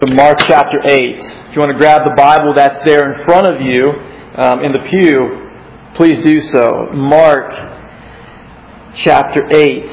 To Mark chapter 8. If you want to grab the Bible that's there in front of you in the pew, please do so. Mark chapter 8.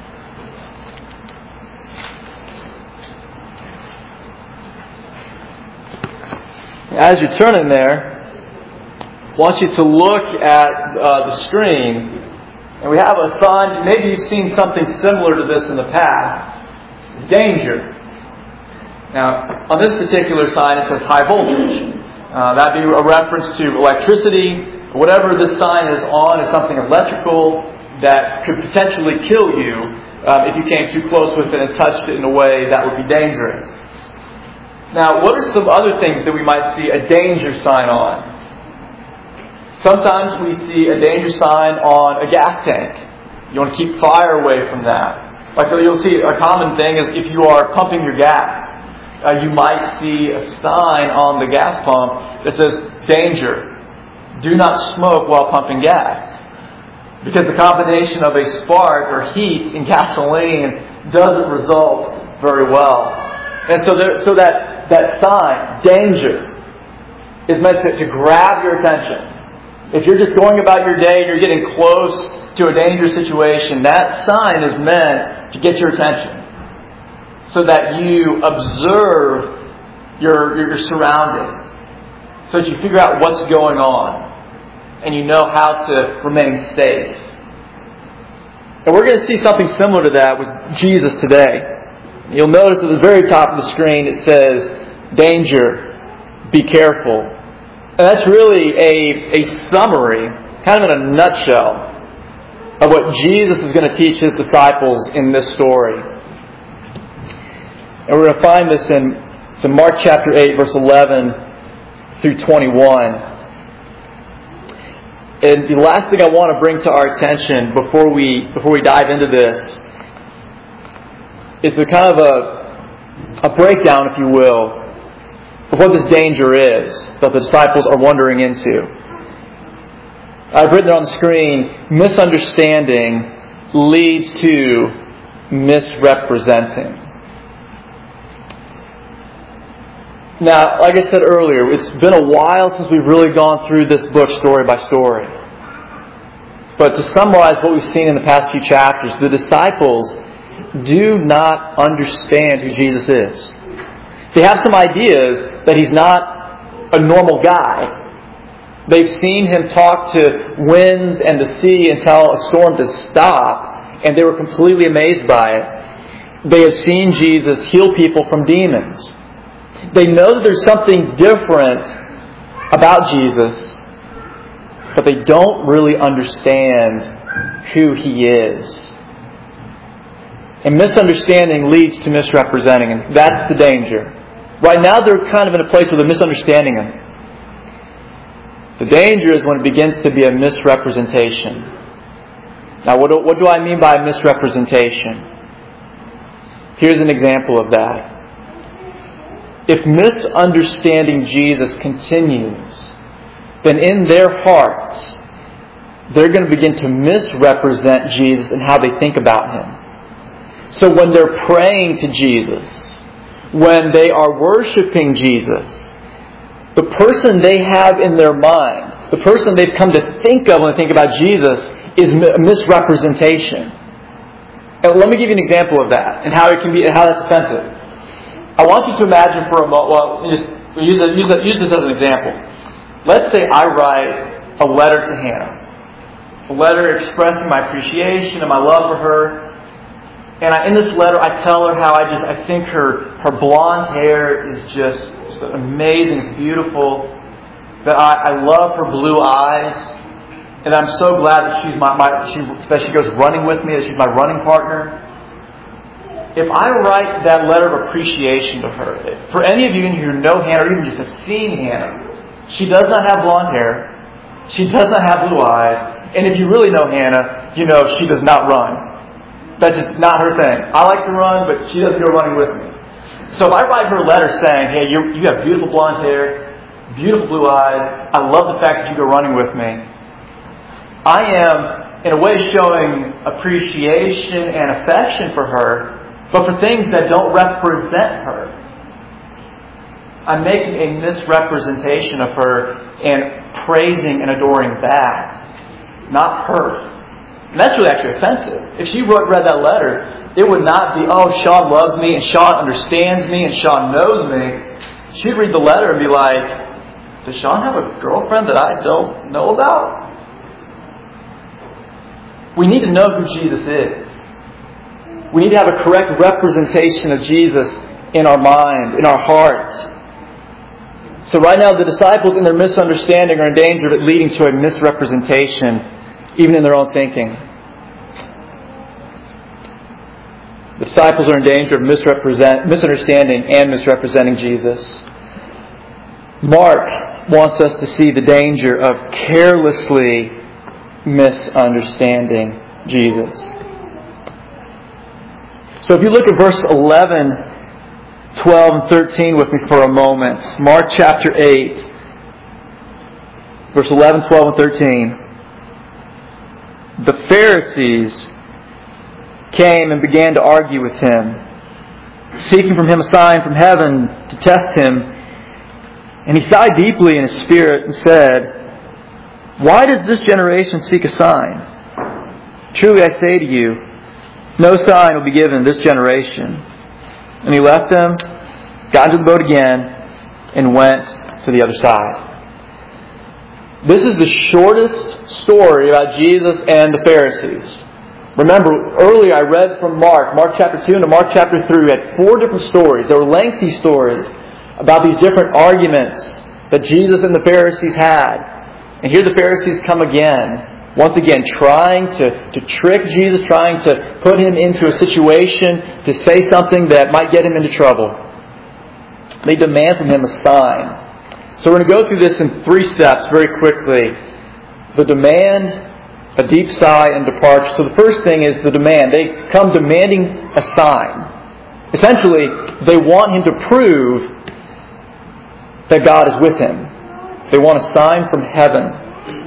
As you're turning there, I want you to look at the screen. And we have a sign. Maybe you've seen something similar to this in the past. Danger. Now, on this particular sign, it says high voltage. That'd be a reference to electricity. Whatever this sign is on is something electrical that could potentially kill you if you came too close with it and touched it in a way that would be dangerous. Now, what are some other things that we might see a danger sign on? Sometimes we see a danger sign on a gas tank. You want to keep fire away from that. Like so you'll see a common thing is if you are pumping your gas, you might see a sign on the gas pump that says, danger, do not smoke while pumping gas. Because the combination of a spark or heat in gasoline doesn't result very well. And so that sign, danger, is meant to grab your attention. If you're just going about your day and you're getting close to a dangerous situation, that sign is meant to get your attention. So that you observe your surroundings. So that you figure out what's going on. And you know how to remain safe. And we're going to see something similar to that with Jesus today. You'll notice at the very top of the screen it says, danger, be careful. And that's really a summary, kind of in a nutshell, of what Jesus is going to teach His disciples in this story. And we're going to find this in Mark chapter 8, verse 11 through 21. And the last thing I want to bring to our attention before we dive into this is the kind of a breakdown, if you will, of what this danger is that the disciples are wandering into. I've written it on the screen, misunderstanding leads to misrepresenting. Now, like I said earlier, it's been a while since we've really gone through this book story by story. But to summarize what we've seen in the past few chapters, the disciples do not understand who Jesus is. They have some ideas that He's not a normal guy. They've seen Him talk to winds and the sea and tell a storm to stop, and they were completely amazed by it. They have seen Jesus heal people from demons. They know that there's something different about Jesus, but they don't really understand who He is. And misunderstanding leads to misrepresenting, and that's the danger. Right now they're kind of in a place where they're misunderstanding Him. The danger is when it begins to be a misrepresentation. Now what do I mean by misrepresentation? Here's an example of that. If misunderstanding Jesus continues, then in their hearts, they're going to begin to misrepresent Jesus and how they think about Him. So when they're praying to Jesus, when they are worshiping Jesus, the person they have in their mind, the person they've come to think of when they think about Jesus, is a misrepresentation. And let me give you an example of that and how that's offensive. I want you to imagine for a moment, just use this as an example. Let's say I write a letter to Hannah. A letter expressing my appreciation and my love for her. And in this letter I tell her how I think her blonde hair is just amazing, it's beautiful. That I love her blue eyes. And I'm so glad that that she goes running with me, that she's my running partner. If I write that letter of appreciation to her, for any of you in here who know Hannah or even just have seen Hannah, she does not have blonde hair. She does not have blue eyes. And if you really know Hannah, you know she does not run. That's just not her thing. I like to run, but she doesn't go running with me. So if I write her a letter saying, hey, you have beautiful blonde hair, beautiful blue eyes, I love the fact that you go running with me, I am, in a way, showing appreciation and affection for her, but for things that don't represent her. I'm making a misrepresentation of her and praising and adoring that, not her. And that's really actually offensive. If she read that letter, it would not be, oh, Sean loves me and Sean understands me and Sean knows me. She'd read the letter and be like, does Sean have a girlfriend that I don't know about? We need to know who Jesus is. We need to have a correct representation of Jesus in our mind, in our heart. So right now the disciples in their misunderstanding are in danger of it leading to a misrepresentation, even in their own thinking. The disciples are in danger of misunderstanding and misrepresenting Jesus. Mark wants us to see the danger of carelessly misunderstanding Jesus. So if you look at verse 11, 12, and 13 with me for a moment. Mark chapter 8, verse 11, 12, and 13. The Pharisees came and began to argue with Him, seeking from Him a sign from heaven to test Him. And He sighed deeply in His spirit and said, "Why does this generation seek a sign? Truly I say to you, no sign will be given this generation." And He left them, got into the boat again, and went to the other side. This is the shortest story about Jesus and the Pharisees. Remember, earlier I read from Mark chapter 2 into Mark chapter 3. We had 4 different stories. They were lengthy stories about these different arguments that Jesus and the Pharisees had. And here the Pharisees come again. Once again, trying to trick Jesus, trying to put Him into a situation to say something that might get Him into trouble. They demand from Him a sign. So we're going to go through this in 3 steps very quickly. The demand, a deep sigh, and departure. So the first thing is the demand. They come demanding a sign. Essentially, they want Him to prove that God is with Him. They want a sign from heaven.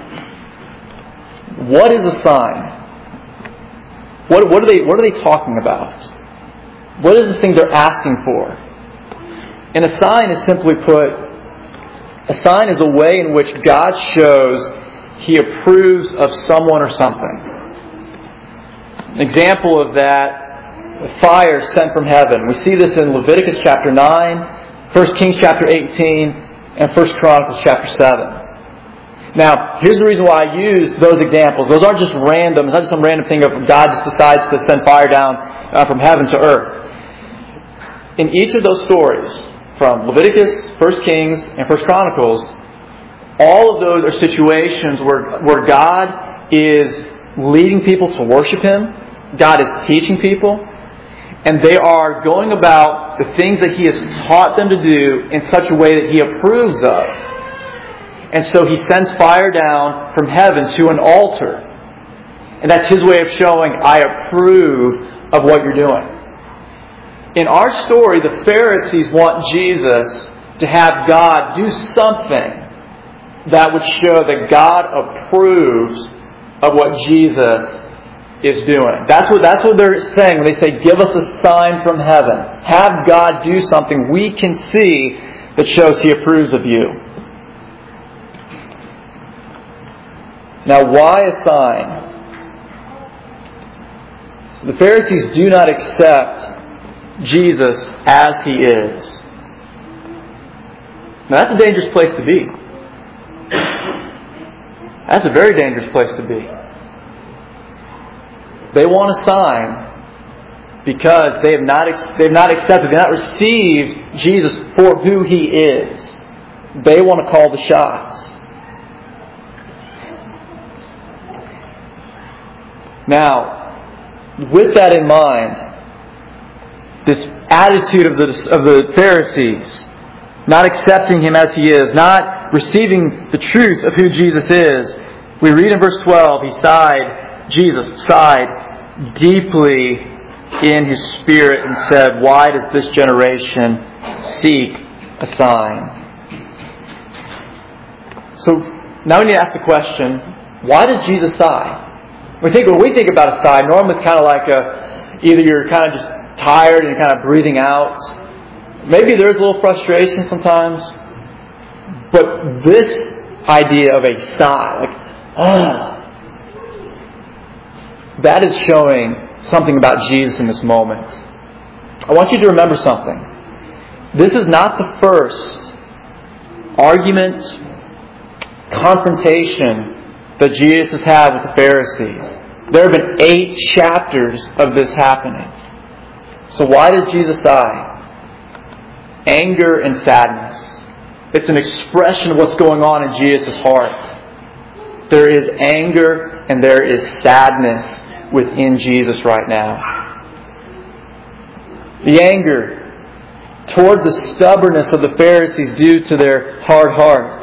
What is a sign? What are they talking about? What is the thing they're asking for? And a sign is simply put, a sign is a way in which God shows He approves of someone or something. An example of that, a fire sent from heaven. We see this in Leviticus chapter 9, 1 Kings chapter 18, and 1 Chronicles chapter 7. Now, here's the reason why I use those examples. Those aren't just random. It's not just some random thing of God just decides to send fire down from heaven to earth. In each of those stories, from Leviticus, 1 Kings, and 1 Chronicles, all of those are situations where God is leading people to worship Him. God is teaching people. And they are going about the things that He has taught them to do in such a way that He approves of. And so He sends fire down from heaven to an altar. And that's His way of showing, I approve of what you're doing. In our story, the Pharisees want Jesus to have God do something that would show that God approves of what Jesus is doing. That's what they're saying when they say, give us a sign from heaven. Have God do something we can see that shows He approves of you. Now, why a sign? So the Pharisees do not accept Jesus as He is. Now, that's a dangerous place to be. That's a very dangerous place to be. They want a sign because they have not accepted, they have not received Jesus for who He is. They want to call the shots. Now, with that in mind, this attitude of the Pharisees, not accepting Him as He is, not receiving the truth of who Jesus is, we read in verse 12, Jesus sighed deeply in His spirit and said, why does this generation seek a sign? So now we need to ask the question, why does Jesus sigh? When we think about a sigh, normally it's kind of like either you're kind of just tired and you're kind of breathing out, Maybe there's a little frustration sometimes. But this idea of a sigh, that is showing something about Jesus in this moment. I want you to remember something. This is not the first argument, confrontation that Jesus has had with the Pharisees. There have been 8 chapters of this happening. So why does Jesus sigh? Anger and sadness. It's an expression of what's going on in Jesus' heart. There is anger and there is sadness within Jesus right now. The anger toward the stubbornness of the Pharisees due to their hard heart.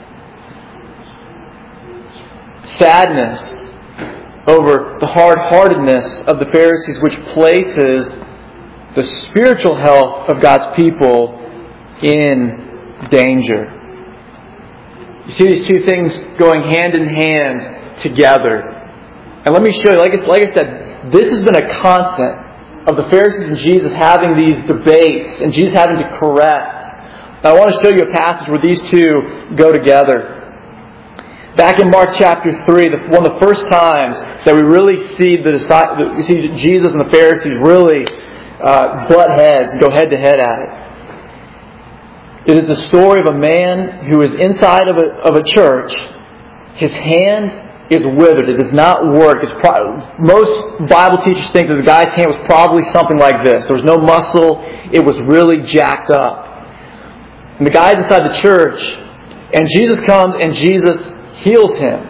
Sadness over the hard-heartedness of the Pharisees, which places the spiritual health of God's people in danger. You see these two things going hand in hand together. And let me show you, like I said, this has been a constant of the Pharisees and Jesus having these debates and Jesus having to correct. Now, I want to show you a passage where these two go together. Back in Mark chapter 3, one of the first times that we really see Jesus and the Pharisees really butt heads and go head to head at it. It is the story of a man who is inside of a church. His hand is withered. It does not work. Most Bible teachers think that the guy's hand was probably something like this. There was no muscle. It was really jacked up. And the guy's inside the church, and Jesus comes and Jesus heals him.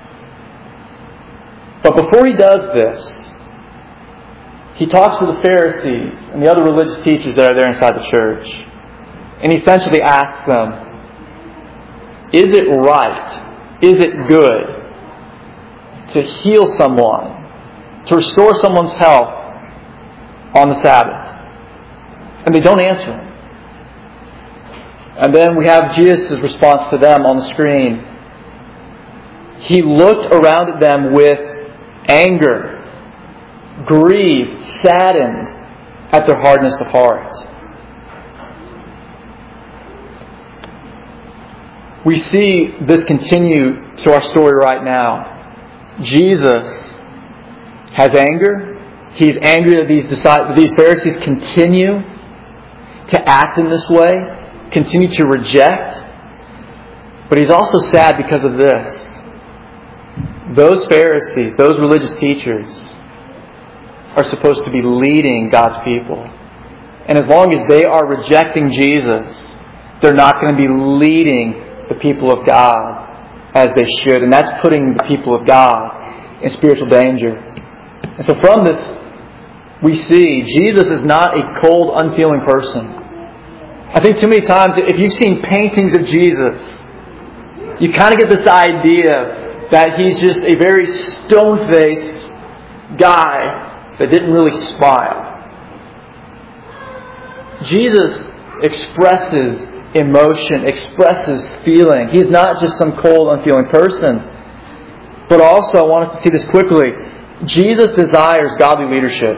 But before he does this, he talks to the Pharisees and the other religious teachers that are there inside the church. And he essentially asks them, is it right? Is it good to heal someone, to restore someone's health on the Sabbath? And they don't answer him. And then we have Jesus' response to them on the screen. He looked around at them with anger, grieved, saddened at their hardness of heart. We see this continue to our story right now. Jesus has anger. He's angry that these Pharisees continue to act in this way, continue to reject. But He's also sad because of this. Those Pharisees, those religious teachers, are supposed to be leading God's people. And as long as they are rejecting Jesus, they're not going to be leading the people of God as they should. And that's putting the people of God in spiritual danger. And so from this, we see Jesus is not a cold, unfeeling person. I think too many times, if you've seen paintings of Jesus, you kind of get this idea that He's just a very stone-faced guy that didn't really smile. Jesus expresses emotion, expresses feeling. He's not just some cold, unfeeling person. But also, I want us to see this quickly. Jesus desires godly leadership.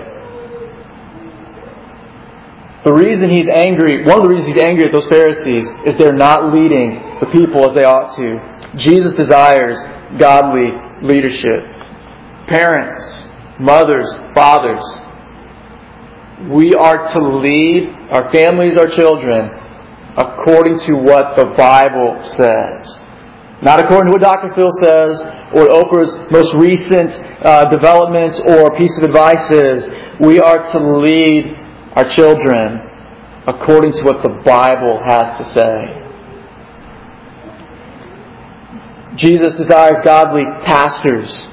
The reason He's angry, one of the reasons He's angry at those Pharisees is they're not leading the people as they ought to. Jesus desires godly leadership. Parents, mothers, fathers, we are to lead our families, our children, according to what the Bible says. Not according to what Dr. Phil says, or Oprah's most recent developments or piece of advice is. We are to lead our children according to what the Bible has to say. Jesus desires godly pastors.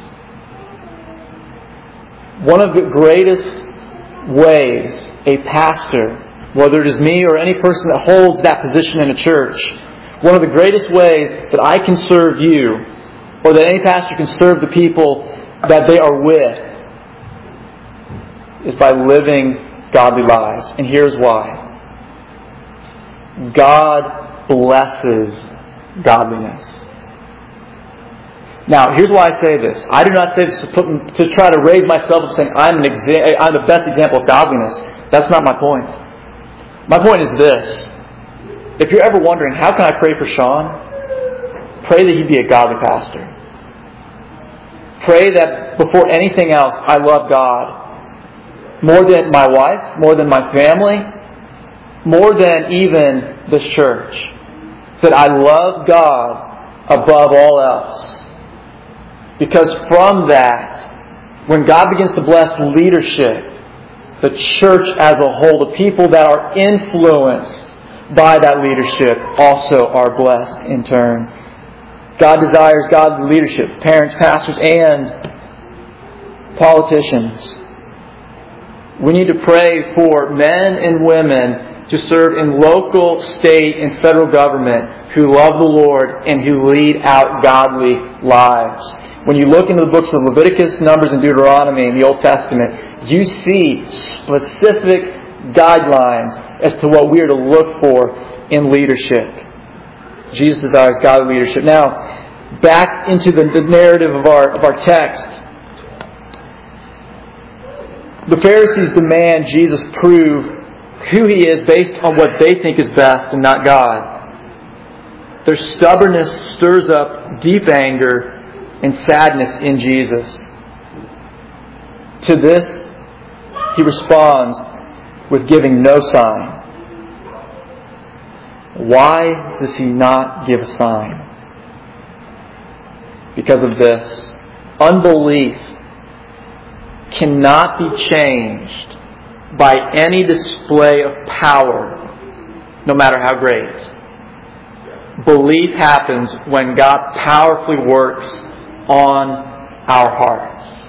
One of the greatest ways a pastor, whether it is me or any person that holds that position in a church, one of the greatest ways that I can serve you, or that any pastor can serve the people that they are with, is by living godly lives. And here's why. God blesses godliness. Now, here's why I say this. I do not say this to try to raise myself up saying I'm the best example of godliness. That's not my point. My point is this. If you're ever wondering, how can I pray for Sean? Pray that he be a godly pastor. Pray that before anything else, I love God more than my wife, more than my family, more than even this church. That I love God above all else. Because from that, when God begins to bless leadership, the church as a whole, the people that are influenced by that leadership also are blessed in turn. God desires godly leadership, parents, pastors, and politicians. We need to pray for men and women to serve in local, state, and federal government who love the Lord and who lead out godly lives. When you look into the books of Leviticus, Numbers, and Deuteronomy in the Old Testament, you see specific guidelines as to what we are to look for in leadership. Jesus desires godly leadership. Now, back into the narrative of our text. The Pharisees demand Jesus prove who He is based on what they think is best and not God. Their stubbornness stirs up deep anger and sadness in Jesus. To this, He responds with giving no sign. Why does He not give a sign? Because of this. Unbelief cannot be changed by any display of power, no matter how great. Belief happens when God powerfully works on our hearts.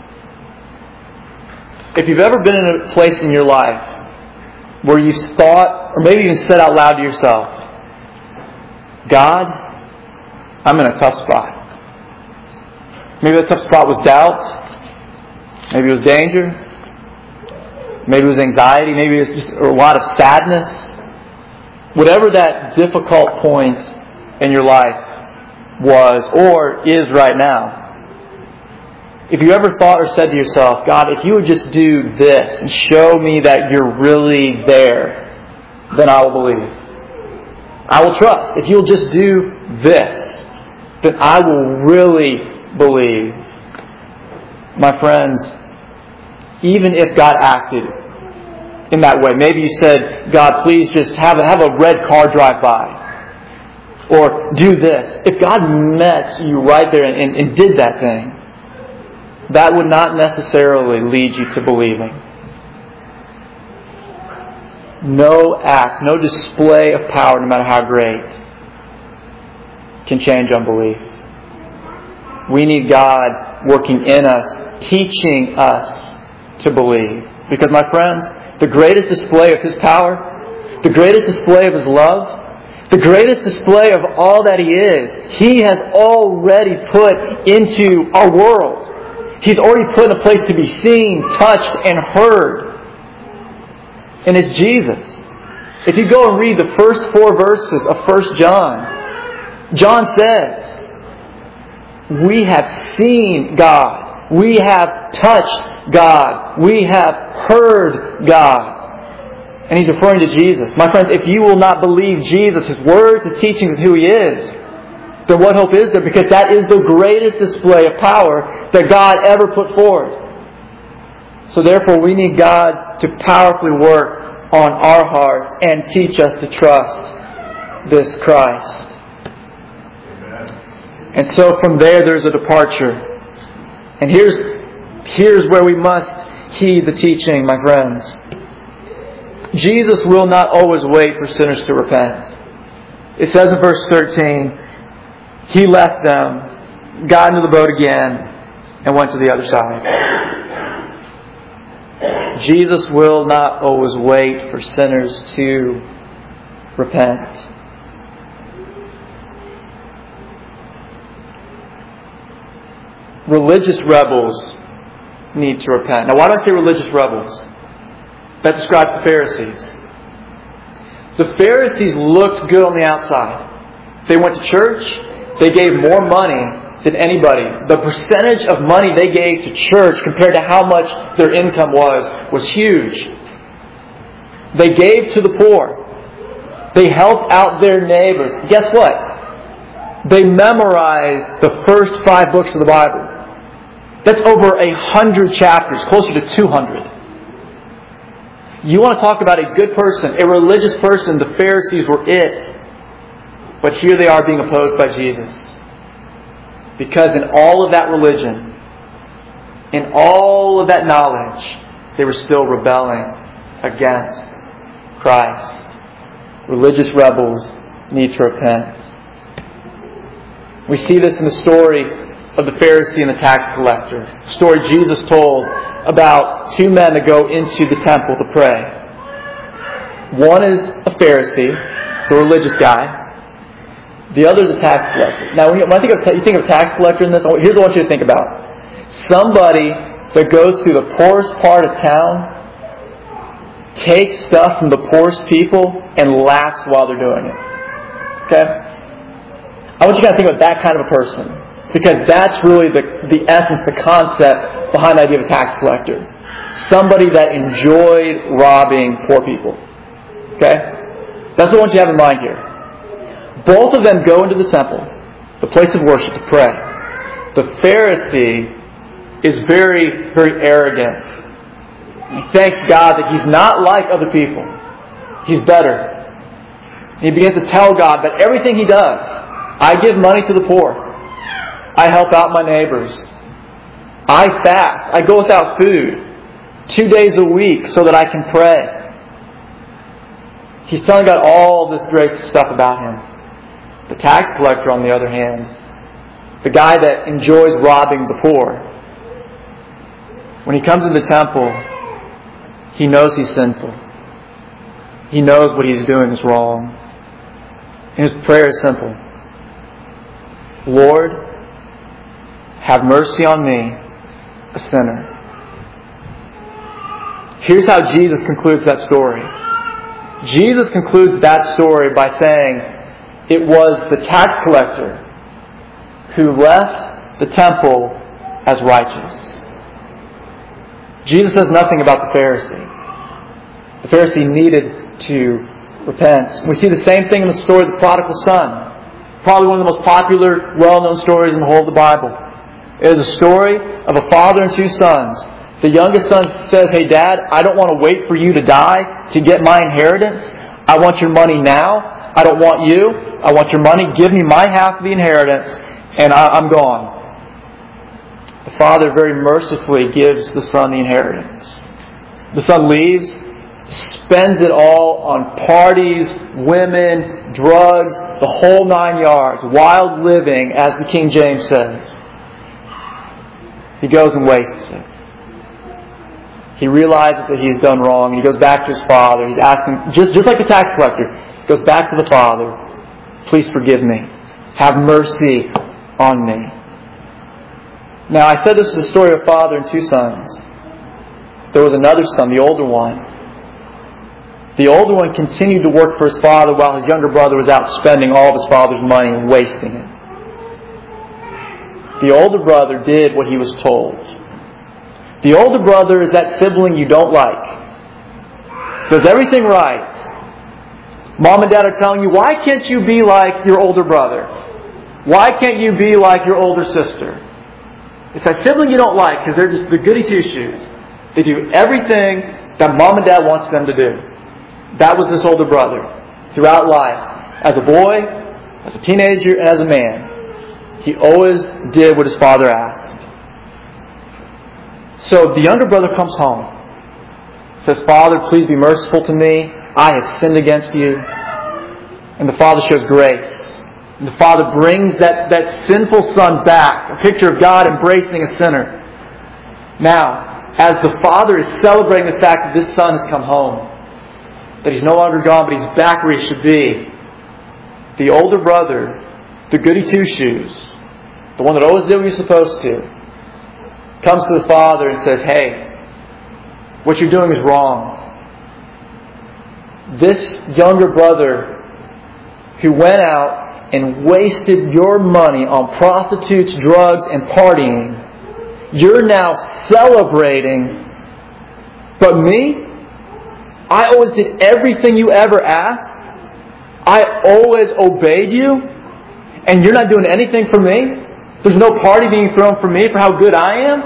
If you've ever been in a place in your life where you've thought, or maybe even said out loud to yourself, God, I'm in a tough spot. Maybe that tough spot was doubt. Maybe it was danger. Maybe it was anxiety. Maybe it was just a lot of sadness. Whatever that difficult point in your life was or is right now. If you ever thought or said to yourself, God, if you would just do this and show me that you're really there, then I will believe. I will trust. If you'll just do this, then I will really believe. My friends, even if God acted in that way, maybe you said, God, please just have a red car drive by. Or do this. If God met you right there and did that thing, that would not necessarily lead you to believing. No act, no display of power, no matter how great, can change unbelief. We need God working in us, teaching us to believe. Because, my friends, the greatest display of His power, the greatest display of His love, the greatest display of all that He is, He has already put into our world. He's already put in a place to be seen, touched, and heard. And it's Jesus. If you go and read the first 4 verses of 1 John, John says, we have seen God. We have touched God. We have heard God. And He's referring to Jesus. My friends, if you will not believe Jesus, His words, His teachings, and who He is, then what hope is there? Because that is the greatest display of power that God ever put forth. So therefore, we need God to powerfully work on our hearts and teach us to trust this Christ. And so from there's a departure. And here's where we must heed the teaching, my friends. Jesus will not always wait for sinners to repent. It says in verse 13, He left them, got into the boat again, and went to the other side. Jesus will not always wait for sinners to repent. Religious rebels need to repent. Now, why do I say religious rebels? That describes the Pharisees. The Pharisees looked good on the outside. They went to church. They gave more money than anybody. The percentage of money they gave to church compared to how much their income was huge. They gave to the poor. They helped out their neighbors. Guess what? They memorized the first 5 books of the Bible. That's over 100 chapters, closer to 200. You want to talk about a good person, a religious person, the Pharisees were it. But here they are being opposed by Jesus. Because in all of that religion, in all of that knowledge, they were still rebelling against Christ. Religious rebels need to repent. We see this in the story of the Pharisee and the tax collector. The story Jesus told about 2 men that go into the temple to pray. One is a Pharisee, the religious guy. The other is a tax collector. Now, when you think of a tax collector in this, here's what I want you to think about. Somebody that goes through the poorest part of town, takes stuff from the poorest people, and laughs while they're doing it. Okay? I want you to kind of think about that kind of a person. Because that's really the essence, the concept behind the idea of a tax collector. Somebody that enjoyed robbing poor people. Okay? That's what I want you to have in mind here. Both of them go into the temple, the place of worship, to pray. The Pharisee is very, very arrogant. He thanks God that he's not like other people. He's better. And he begins to tell God that everything he does, I give money to the poor. I help out my neighbors. I fast. I go without food 2 days a week so that I can pray. He's telling God all this great stuff about him. The tax collector, on the other hand, the guy that enjoys robbing the poor, when he comes into the temple, he knows he's sinful. He knows what he's doing is wrong. And his prayer is simple. Lord, have mercy on me, a sinner. Here's how Jesus concludes that story. Jesus concludes that story by saying it was the tax collector who left the temple as righteous. Jesus says nothing about the Pharisee. The Pharisee needed to repent. We see the same thing in the story of the prodigal son. Probably one of the most popular, well-known stories in the whole of the Bible. It is a story of a father and 2 sons. The youngest son says, hey Dad, I don't want to wait for you to die to get my inheritance. I want your money now. I don't want you. I want your money. Give me my half of the inheritance and I'm gone. The father very mercifully gives the son the inheritance. The son leaves, spends it all on parties, women, drugs, the whole 9 yards. Wild living, as the King James says. He goes and wastes it. He realizes that he's done wrong. He goes back to his father. He's asking, just like the tax collector, he goes back to the father. Please forgive me. Have mercy on me. Now, I said this is a story of a father and 2 sons. There was another son, the older one. The older one continued to work for his father while his younger brother was out spending all of his father's money and wasting it. The older brother did what he was told. The older brother is that sibling you don't like. Does everything right. Mom and Dad are telling you, why can't you be like your older brother? Why can't you be like your older sister? It's that sibling you don't like because they're just the goody two-shoes. They do everything that Mom and Dad wants them to do. That was this older brother throughout life. As a boy, as a teenager, and as a man. He always did what his father asked. So the younger brother comes home. Says, Father, please be merciful to me. I have sinned against you. And the father shows grace. And the father brings that sinful son back. A picture of God embracing a sinner. Now, as the father is celebrating the fact that this son has come home, that he's no longer gone, but he's back where he should be, the older brother, the goody two-shoes, the one that always did what he was supposed to, comes to the father and says, hey, what you're doing is wrong. This younger brother who went out and wasted your money on prostitutes, drugs, and partying, you're now celebrating. But me? I always did everything you ever asked. I always obeyed you. And you're not doing anything for me? There's no party being thrown for me for how good I am?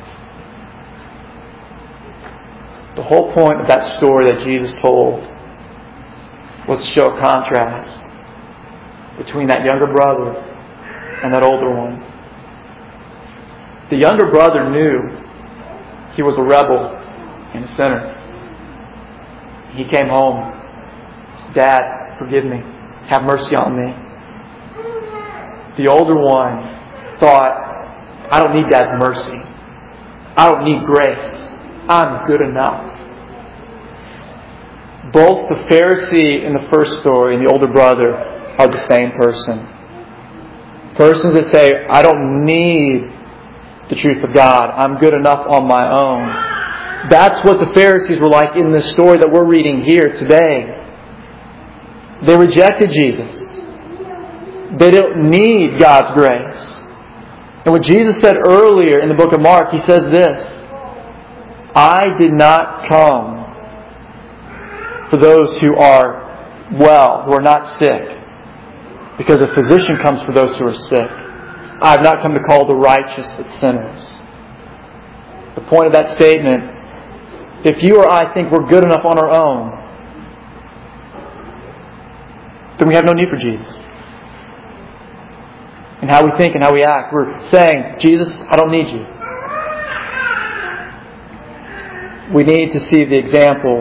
The whole point of that story that Jesus told was to show a contrast between that younger brother and that older one. The younger brother knew he was a rebel and a sinner. He came home. Dad, forgive me. Have mercy on me. The older one thought, I don't need Dad's mercy. I don't need grace. I'm good enough. Both the Pharisee in the first story and the older brother are the same person. Persons that say, I don't need the truth of God. I'm good enough on my own. That's what the Pharisees were like in this story that we're reading here today. They rejected Jesus. They don't need God's grace. And what Jesus said earlier in the book of Mark, He says this, I did not come for those who are well, who are not sick, because a physician comes for those who are sick. I have not come to call the righteous but sinners. The point of that statement, if you or I think we're good enough on our own, then we have no need for Jesus. And how we think and how we act, we're saying, Jesus, I don't need you. We need to see the example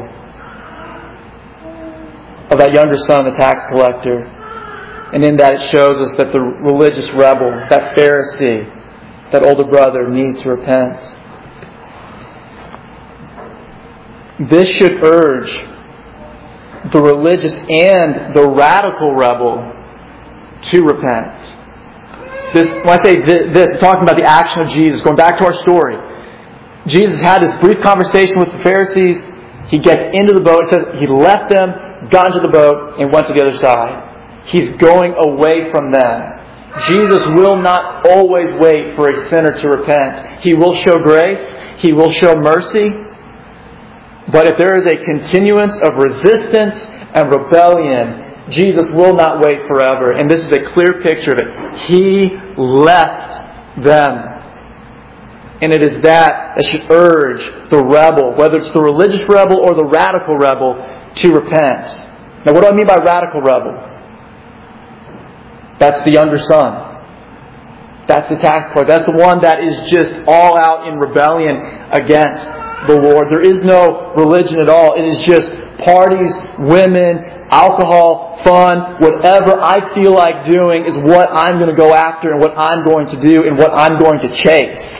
of that younger son, the tax collector. And in that it shows us that the religious rebel, that Pharisee, that older brother needs to repent. This should urge the religious and the radical rebel to repent. When I say this, I'm talking about the action of Jesus. Going back to our story. Jesus had this brief conversation with the Pharisees. He gets into the boat. It says He left them, got into the boat, and went to the other side. He's going away from them. Jesus will not always wait for a sinner to repent. He will show grace. He will show mercy. But if there is a continuance of resistance and rebellion, Jesus will not wait forever. And this is a clear picture of it. He left them. And it is that should urge the rebel, whether it's the religious rebel or the radical rebel, to repent. Now, what do I mean by radical rebel? That's the younger son. That's the tax collector. That's the one that is just all out in rebellion against the Lord. There is no religion at all. It is just parties, women, alcohol, fun, whatever I feel like doing is what I'm going to go after and what I'm going to do and what I'm going to chase.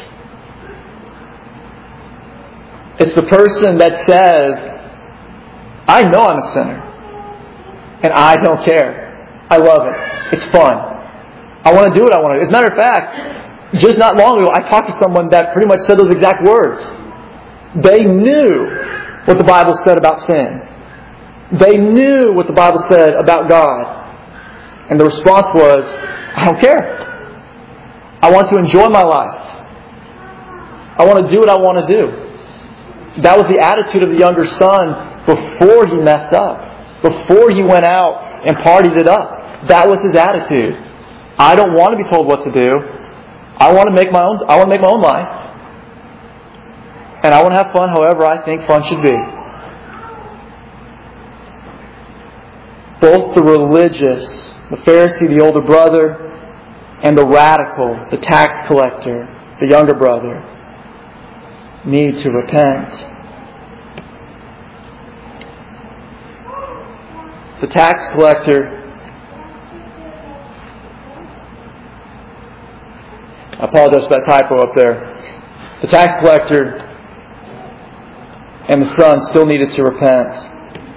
It's the person that says, I know I'm a sinner. And I don't care. I love it. It's fun. I want to do what I want to do. As a matter of fact, just not long ago, I talked to someone that pretty much said those exact words. They knew what the Bible said about sin. They knew what the Bible said about God. And the response was, I don't care. I want to enjoy my life. I want to do what I want to do. That was the attitude of the younger son before he messed up. Before he went out and partied it up. That was his attitude. I don't want to be told what to do. I want to make my own life. And I want to have fun however I think fun should be. Both the religious, the Pharisee, the older brother, and the radical, the tax collector, the younger brother, need to repent. The tax collector, I apologize for that typo up there. The tax collector and the son still needed to repent.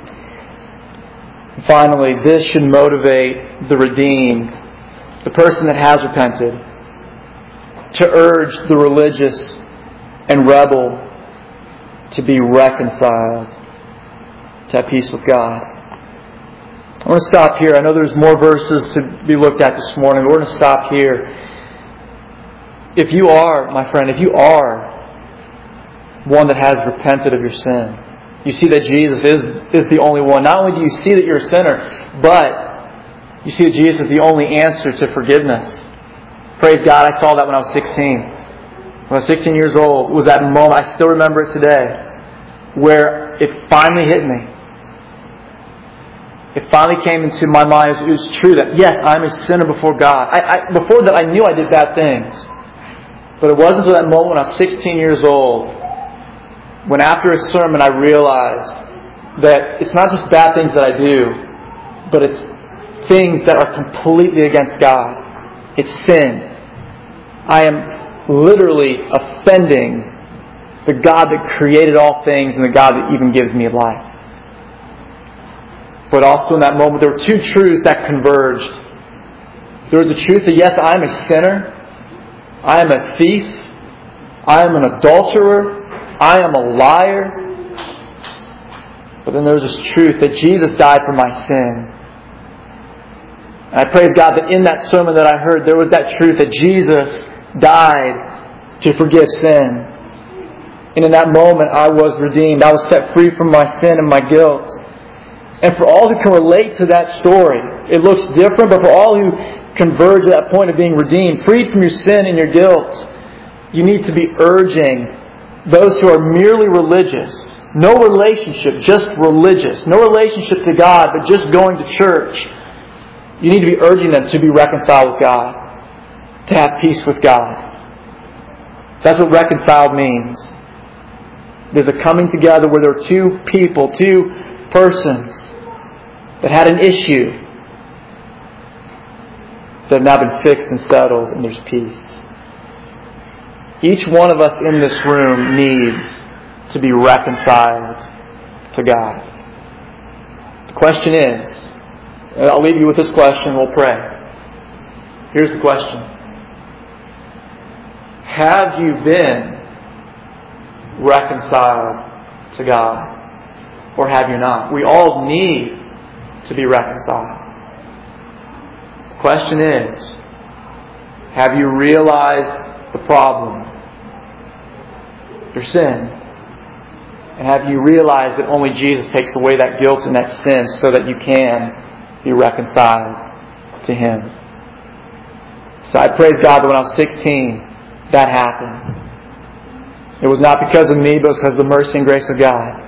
And finally, this should motivate the redeemed, the person that has repented, to urge the religious and rebel to be reconciled, to have peace with God. I want to stop here. I know there's more verses to be looked at this morning. We're going to stop here. If you are, my friend, if you are one that has repented of your sin, You see that Jesus is the only one. Not only do you see that you're a sinner, but you see that Jesus is the only answer to forgiveness. Praise God, I saw that when I was 16. When I was 16 years old, it was that moment, I still remember it today, where it finally hit me. It finally came into my mind. It was true that, yes, I'm a sinner before God. Before that, I knew I did bad things. But it wasn't until that moment when I was 16 years old, when after a sermon I realized that it's not just bad things that I do, but it's things that are completely against God. It's sin. I am literally offending the God that created all things and the God that even gives me life. But also in that moment, there were two truths that converged. There was the truth that yes, I am a sinner. I am a thief. I am an adulterer. I am a liar. But then there was this truth that Jesus died for my sin. And I praise God that in that sermon that I heard, there was that truth that Jesus died to forgive sin. And in that moment, I was redeemed. I was set free from my sin and my guilt. And for all who can relate to that story, it looks different, but for all who converge to that point of being redeemed, freed from your sin and your guilt, you need to be urging those who are merely religious, no relationship, just religious, no relationship to God, but just going to church. You need to be urging them to be reconciled with God, to have peace with God. That's what reconciled means. There's a coming together where there are two people, two persons that had an issue that have now been fixed and settled, and there's peace. Each one of us in this room needs to be reconciled to God. The question is, and I'll leave you with this question, we'll pray. Here's the question. Have you been reconciled to God? Or have you not? We all need to be reconciled. The question is, have you realized the problem? Your sin. And have you realized that only Jesus takes away that guilt and that sin so that you can be reconciled to Him? So I praise God that when I was 16, that happened. It was not because of me, but it was because of the mercy and grace of God.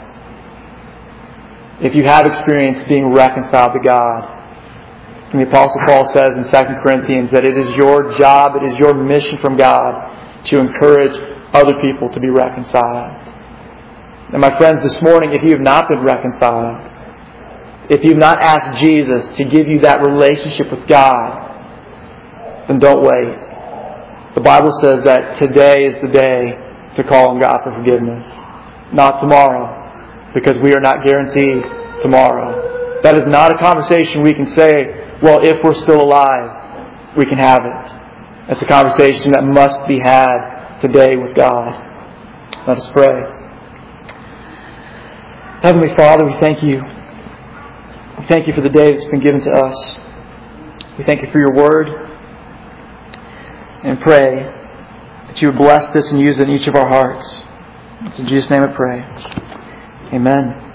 If you have experienced being reconciled to God, and the Apostle Paul says in 2 Corinthians that it is your job, it is your mission from God to encourage other people to be reconciled. And my friends, this morning, if you have not been reconciled, if you have not asked Jesus to give you that relationship with God, then don't wait. The Bible says that today is the day to call on God for forgiveness. Not tomorrow, because we are not guaranteed tomorrow. That is not a conversation we can say, well, if we're still alive, we can have it. That's a conversation that must be had today with God. Let us pray. Heavenly Father, we thank You. We thank You for the day that's been given to us. We thank You for Your Word. And pray that You would bless this and use it in each of our hearts. It's in Jesus' name I pray. Amen.